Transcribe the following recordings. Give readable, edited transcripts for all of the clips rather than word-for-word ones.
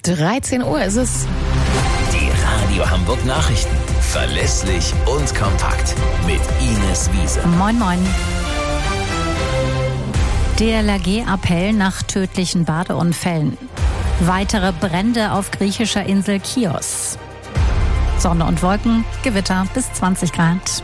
13 Uhr ist es. Die Radio Hamburg Nachrichten. Verlässlich und kompakt. Mit Ines Wiese. Moin, moin. DLRG-Appell nach tödlichen Badeunfällen. Weitere Brände auf griechischer Insel Chios. Sonne und Wolken, Gewitter bis 20 Grad.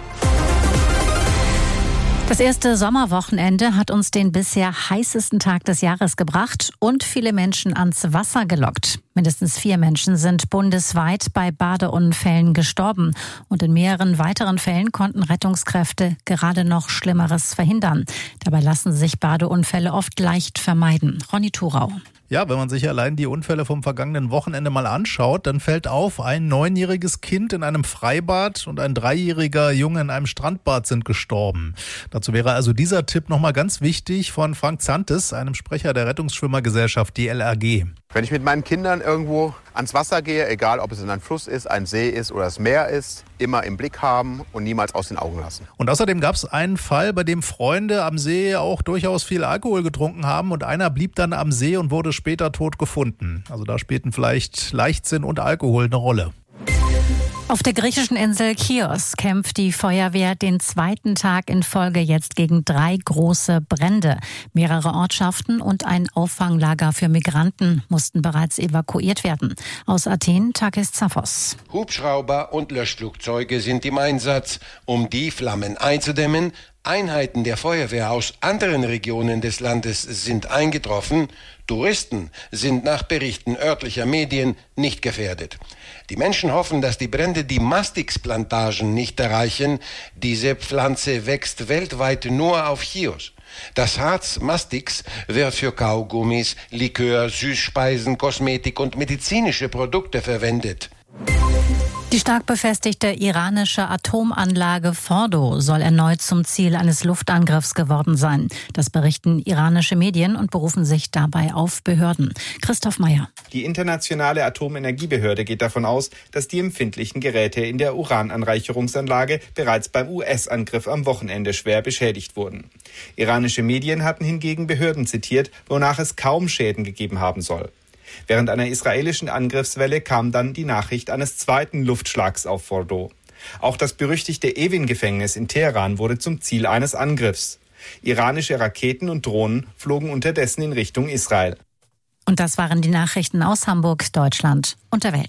Das erste Sommerwochenende hat uns den bisher heißesten Tag des Jahres gebracht und viele Menschen ans Wasser gelockt. Mindestens 4 Menschen sind bundesweit bei Badeunfällen gestorben. Und in mehreren weiteren Fällen konnten Rettungskräfte gerade noch Schlimmeres verhindern. Dabei lassen sich Badeunfälle oft leicht vermeiden. Ronny Thurau. Ja, wenn man sich allein die Unfälle vom vergangenen Wochenende mal anschaut, dann fällt auf, ein 9-jähriges Kind in einem Freibad und ein 3-jähriger Junge in einem Strandbad sind gestorben. Dazu wäre also dieser Tipp nochmal ganz wichtig von Frank Zantes, einem Sprecher der Rettungsschwimmergesellschaft DLRG. Wenn ich mit meinen Kindern irgendwo ans Wasser gehe, egal ob es in ein Fluss ist, ein See ist oder das Meer ist, immer im Blick haben und niemals aus den Augen lassen. Und außerdem gab es einen Fall, bei dem Freunde am See auch durchaus viel Alkohol getrunken haben und einer blieb dann am See und wurde später tot gefunden. Also da spielten vielleicht Leichtsinn und Alkohol eine Rolle. Auf der griechischen Insel Chios kämpft die Feuerwehr den 2. Tag in Folge jetzt gegen 3 große Brände. Mehrere Ortschaften und ein Auffanglager für Migranten mussten bereits evakuiert werden. Aus Athen, Takis Zaphos. Hubschrauber und Löschflugzeuge sind im Einsatz, um die Flammen einzudämmen. Einheiten der Feuerwehr aus anderen Regionen des Landes sind eingetroffen. Touristen sind nach Berichten örtlicher Medien nicht gefährdet. Die Menschen hoffen, dass die Brände die Mastix-Plantagen nicht erreichen. Diese Pflanze wächst weltweit nur auf Chios. Das Harz Mastix wird für Kaugummis, Likör, Süßspeisen, Kosmetik und medizinische Produkte verwendet. Die stark befestigte iranische Atomanlage Fordo soll erneut zum Ziel eines Luftangriffs geworden sein. Das berichten iranische Medien und berufen sich dabei auf Behörden. Christoph Meyer. Die internationale Atomenergiebehörde geht davon aus, dass die empfindlichen Geräte in der Urananreicherungsanlage bereits beim US-Angriff am Wochenende schwer beschädigt wurden. Iranische Medien hatten hingegen Behörden zitiert, wonach es kaum Schäden gegeben haben soll. Während einer israelischen Angriffswelle kam dann die Nachricht eines zweiten Luftschlags auf Fordo. Auch das berüchtigte Evin-Gefängnis in Teheran wurde zum Ziel eines Angriffs. Iranische Raketen und Drohnen flogen unterdessen in Richtung Israel. Und das waren die Nachrichten aus Hamburg, Deutschland und der Welt.